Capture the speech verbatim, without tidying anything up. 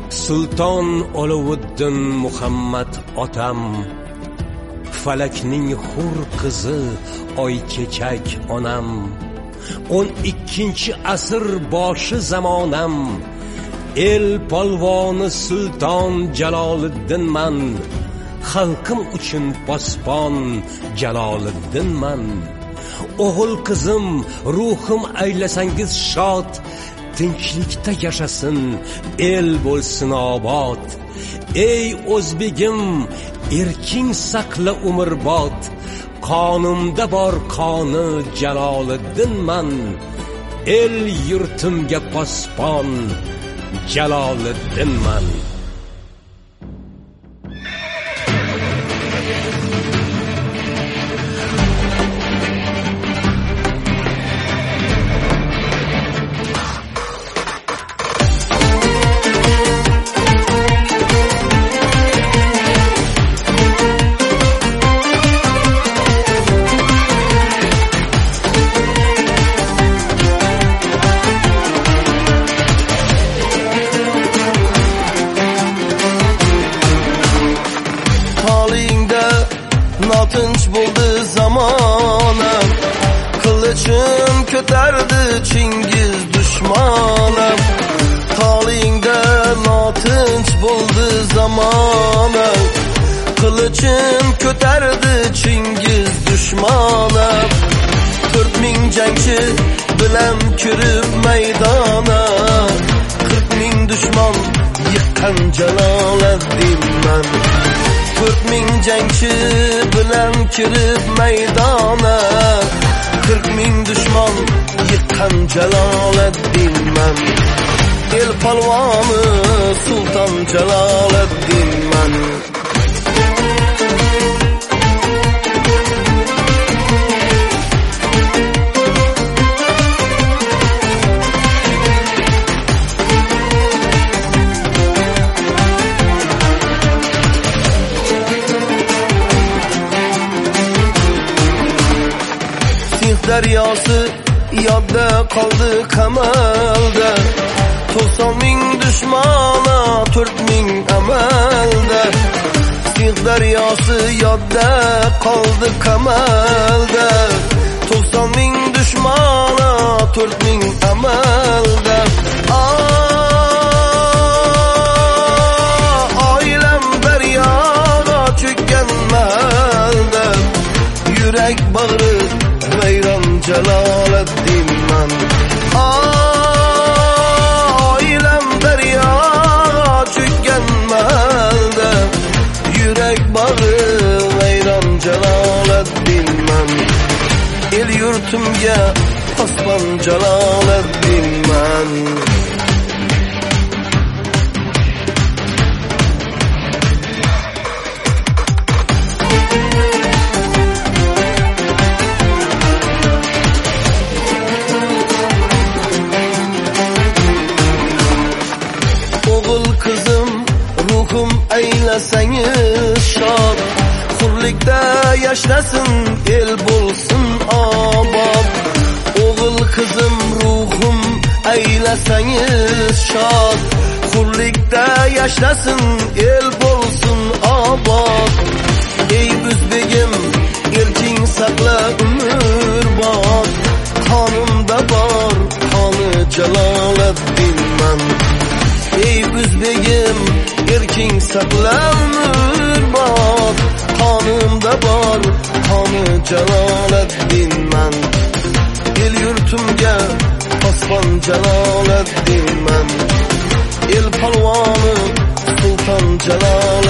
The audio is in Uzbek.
Sulton Olovuddin Muhammad otam, falakning hur qizi oychechak onam, o'n ikkinchi asr boshi zamonam, el polvoni Sulton Jaloliddinman, xalqim uchun posbon Jaloliddinman. O'g'il qizim, ruhim aylasangiz shod, tinchlikda yashasin, el bo'lsin obod. Ey o'zbegim, erking saqla umrbod, qonimda bor qoni Jaloliddinman, el yurtimga posbon Jaloliddinman. Notinch bo'ldi zamonam, qilichim ko'tardi Chingiz dushmanim. Holingda notinch bo'ldi zamonam, qilichim ko'tardi Chingiz dushmanim. to'rt ming jangchi bilan kirib maydona, qirq ming dushman yiqqan Jaloliddinman. to'rt ming jangchi bilan kirib maydona, qirq ming dushman yiqqan Jaloliddinman. El polvoni Sulton Jaloliddinman. Daryosi yodda qoldi qamalda, to'qson ming dushmana, to'rt ming amalda. Singh daryosi yodda qoldi qamalda, to'qson ming dushmana, to'rt ming amalda. Oilam daryoga cho'kkan mahalda, yurak bag'ri vayron Jaloliddinman. Oilam daryoga cho'kkan mahalda, yurak bag'ri vayron Jaloliddinman. El yurtimga posbon Jaloliddinman. Aylasangiz shod, hurlikda yashasin, el bo'lsin obod. O'g'il qizim, ruhim aylasangiz shod, hurlikda yashasin, el bo'lsin obod. Ey o'zbegim, erking saqla umrbod, qonimda bor qoni Jaloliddinman. Ey o'zbegim, erking saqla umrbod, qonimda bor qoni Jaloliddinman. El yurtimga posbon Jaloliddinman. El polvoni Sulton Jaloliddinman.